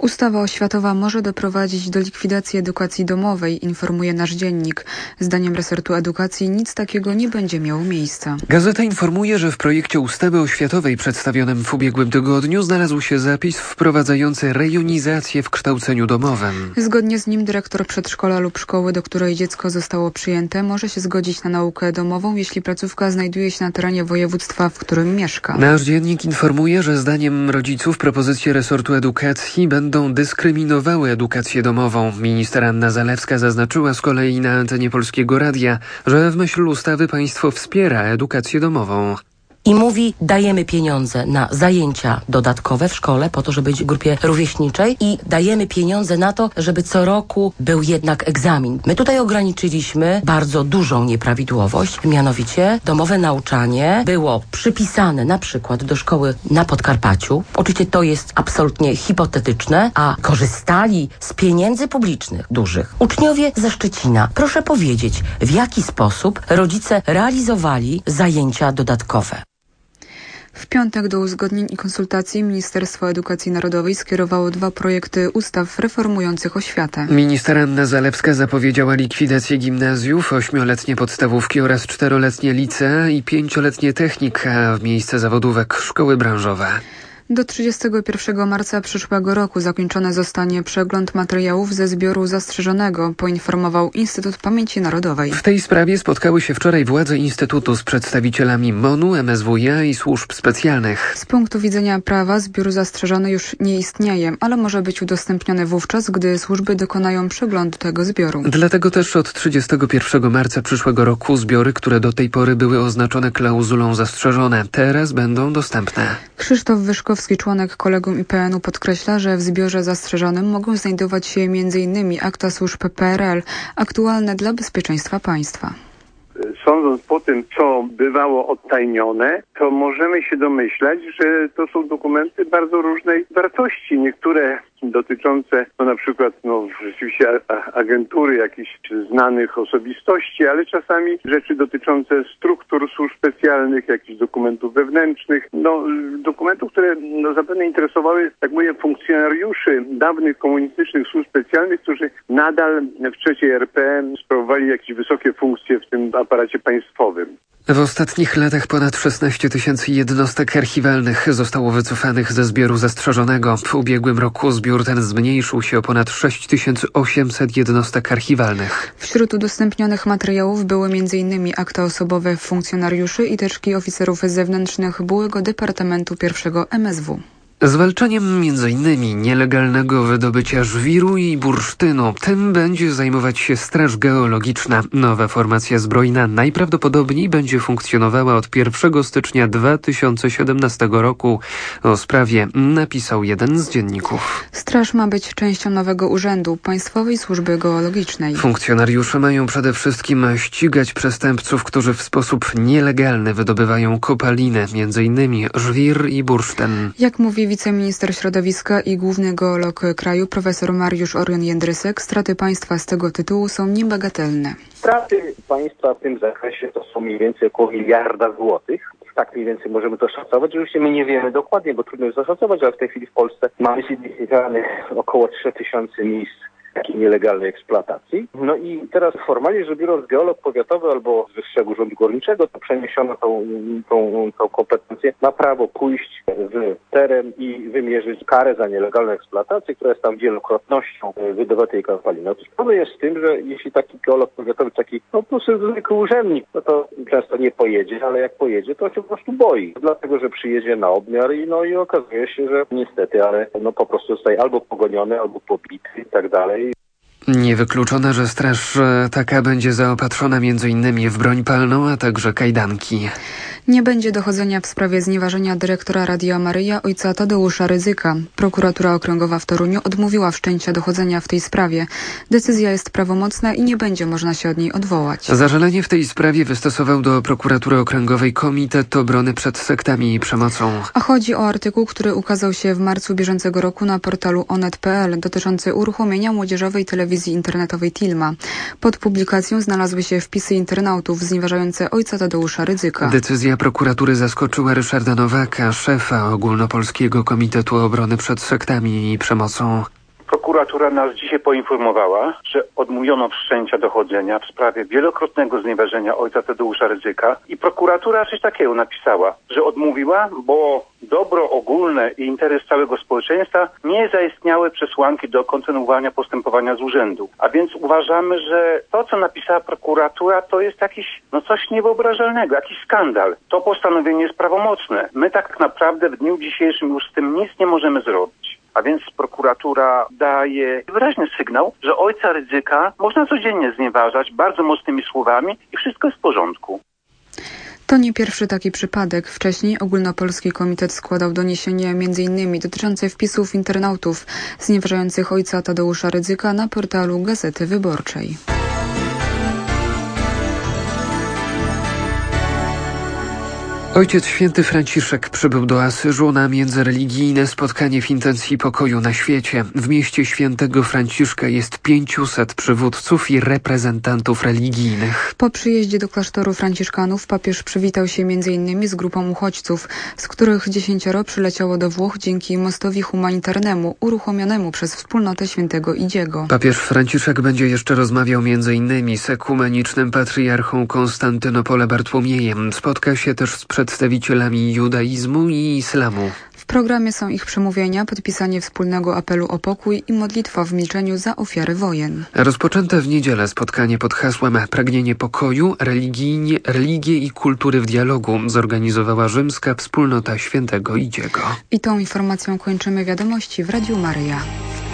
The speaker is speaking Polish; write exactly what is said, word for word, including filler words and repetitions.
Ustawa oświatowa może doprowadzić do likwidacji edukacji domowej, informuje nasz dziennik. Zdaniem resortu edukacji nic takiego nie będzie miało miejsca. Gazeta informuje, że w projekcie ustawy oświatowej przedstawionym w ubiegłym tygodniu znalazł się zapis wprowadzający rejonizację w kształceniu domowym. Zgodnie z nim dyrektor przedszkola lub szkoły, do której dziecko zostało przyjęte, może się zgodzić na naukę domową, jeśli placówka znajduje się na terenie województwa, w którym mieszka. Nasz dziennik informuje, że zdaniem rodziców propozycje resortu edukacji będą dyskryminowały edukację domową. Minister Anna Zalewska zaznaczyła z kolei na antenie Polskiego Radia, że w myśl ustawy państwo wspiera edukację domową. I mówi, dajemy pieniądze na zajęcia dodatkowe w szkole po to, żeby być w grupie rówieśniczej i dajemy pieniądze na to, żeby co roku był jednak egzamin. My tutaj ograniczyliśmy bardzo dużą nieprawidłowość, mianowicie domowe nauczanie było przypisane na przykład do szkoły na Podkarpaciu. Oczywiście to jest absolutnie hipotetyczne, a korzystali z pieniędzy publicznych dużych uczniowie ze Szczecina. Proszę powiedzieć, w jaki sposób rodzice realizowali zajęcia dodatkowe. W piątek do uzgodnień i konsultacji Ministerstwo Edukacji Narodowej skierowało dwa projekty ustaw reformujących oświatę. Minister Anna Zalewska zapowiedziała likwidację gimnazjów, ośmioletnie podstawówki oraz czteroletnie licea i pięcioletnie technika w miejsce zawodówek szkoły branżowe. Do trzydziestego pierwszego marca przyszłego roku zakończony zostanie przegląd materiałów ze zbioru zastrzeżonego, poinformował Instytut Pamięci Narodowej. W tej sprawie spotkały się wczoraj władze Instytutu z przedstawicielami M O N-u, M S W iA i służb specjalnych. Z punktu widzenia prawa zbiór zastrzeżony już nie istnieje, ale może być udostępniony wówczas, gdy służby dokonają przeglądu tego zbioru. Dlatego też od trzydziestego pierwszego marca przyszłego roku zbiory, które do tej pory były oznaczone klauzulą zastrzeżone, teraz będą dostępne. Krzysztof Wyszkowski, członek Kolegium I P N u, podkreśla, że w zbiorze zastrzeżonym mogą znajdować się między innymi akta służb P R L, aktualne dla bezpieczeństwa państwa. Sądząc po tym, co bywało odtajnione, to możemy się domyślać, że to są dokumenty bardzo różnej wartości. Niektóre dotyczące no na przykład no rzeczywiście a, agentury jakichś znanych osobistości, ale czasami rzeczy dotyczące struktur służb specjalnych, jakichś dokumentów wewnętrznych, no dokumentów, które no zapewne interesowały, tak mówię, funkcjonariuszy dawnych komunistycznych służb specjalnych, którzy nadal w trzeciej R P sprawowali jakieś wysokie funkcje w tym aparacie państwowym. W ostatnich latach ponad szesnaście tysięcy jednostek archiwalnych zostało wycofanych ze zbioru zastrzeżonego. W ubiegłym roku zbiór ten zmniejszył się o ponad sześć tysięcy osiemset jednostek archiwalnych. Wśród udostępnionych materiałów były między innymi akta osobowe funkcjonariuszy i teczki oficerów zewnętrznych byłego Departamentu pierwszego M S W. Zwalczaniem między innymi nielegalnego wydobycia żwiru i bursztynu. Tym będzie zajmować się Straż Geologiczna. Nowa formacja zbrojna najprawdopodobniej będzie funkcjonowała od pierwszego stycznia dwa tysiące siedemnastego roku. O sprawie napisał jeden z dzienników. Straż ma być częścią nowego urzędu, Państwowej Służby Geologicznej. Funkcjonariusze mają przede wszystkim ścigać przestępców, którzy w sposób nielegalny wydobywają kopaliny, między innymi żwir i bursztyn. Jak mówi wiceminister środowiska i główny geolog kraju profesor Mariusz Orion-Jędrysek, straty państwa z tego tytułu są niebagatelne. Straty państwa w tym zakresie to są mniej więcej około miliarda złotych. Tak mniej więcej możemy to szacować. Oczywiście my nie wiemy dokładnie, bo trudno jest zaszacować, ale w tej chwili w Polsce mamy zidentyfikowanych około trzy tysiące miejsc takiej nielegalnej eksploatacji. No i teraz formalnie rzecz biorąc, geolog powiatowy albo z Wyższego Urzędu Górniczego, to przeniesiono tą, tą, tą kompetencję, ma prawo pójść w teren i wymierzyć karę za nielegalną eksploatację, która jest tam wielokrotnością wydobytej kopaliny. Otóż problem jest z tym, że jeśli taki geolog powiatowy, taki no po prostu zwykły urzędnik, no to często nie pojedzie, ale jak pojedzie, to się po prostu boi. Dlatego, że przyjedzie na obmiar i no i okazuje się, że niestety, ale no po prostu zostaje albo pogoniony, albo pobity i tak dalej. Niewykluczone, że straż taka będzie zaopatrzona między innymi w broń palną, a także kajdanki. Nie będzie dochodzenia w sprawie znieważenia dyrektora Radia Maryja ojca Tadeusza Rydzyka. Prokuratura Okręgowa w Toruniu odmówiła wszczęcia dochodzenia w tej sprawie. Decyzja jest prawomocna i nie będzie można się od niej odwołać. Zażalenie w tej sprawie wystosował do Prokuratury Okręgowej Komitet Obrony przed Sektami i Przemocą. A chodzi o artykuł, który ukazał się w marcu bieżącego roku na portalu onet kropka pe el dotyczący uruchomienia młodzieżowej telewizji telewizji internetowej Tilma. Pod publikacją znalazły się wpisy internautów znieważające ojca Tadeusza Rydzyka. Decyzja prokuratury zaskoczyła Ryszarda Nowaka, szefa Ogólnopolskiego Komitetu Obrony przed Sektami i Przemocą. Prokuratura nas dzisiaj poinformowała, że odmówiono wszczęcia dochodzenia w sprawie wielokrotnego znieważenia ojca Tadeusza Rydzyka i prokuratura coś takiego napisała, że odmówiła, bo dobro ogólne i interes całego społeczeństwa nie zaistniały przesłanki do kontynuowania postępowania z urzędu. A więc uważamy, że to, co napisała prokuratura, to jest jakiś, no coś niewyobrażalnego, jakiś skandal. To postanowienie jest prawomocne. My tak naprawdę w dniu dzisiejszym już z tym nic nie możemy zrobić. A więc prokuratura daje wyraźny sygnał, że ojca Rydzyka można codziennie znieważać bardzo mocnymi słowami i wszystko jest w porządku. To nie pierwszy taki przypadek. Wcześniej Ogólnopolski Komitet składał doniesienie między innymi dotyczące wpisów internautów znieważających ojca Tadeusza Rydzyka na portalu Gazety Wyborczej. Ojciec Święty Franciszek przybył do Asyżu na międzyreligijne spotkanie w intencji pokoju na świecie. W mieście Świętego Franciszka jest pięciuset przywódców i reprezentantów religijnych. Po przyjeździe do klasztoru franciszkanów papież przywitał się między innymi z grupą uchodźców, z których dziesięcioro przyleciało do Włoch dzięki mostowi humanitarnemu uruchomionemu przez wspólnotę Świętego Idziego. Papież Franciszek będzie jeszcze rozmawiał między innymi z ekumenicznym patriarchą Konstantynopola Bartłomiejem. Spotka się też z przedstawicielami judaizmu i islamu. W programie są ich przemówienia, podpisanie wspólnego apelu o pokój i modlitwa w milczeniu za ofiary wojen. Rozpoczęte w niedzielę spotkanie pod hasłem Pragnienie pokoju, religijnie, religie i kultury w dialogu zorganizowała Rzymska Wspólnota Świętego Idziego. I tą informacją kończymy wiadomości w Radiu Maryja.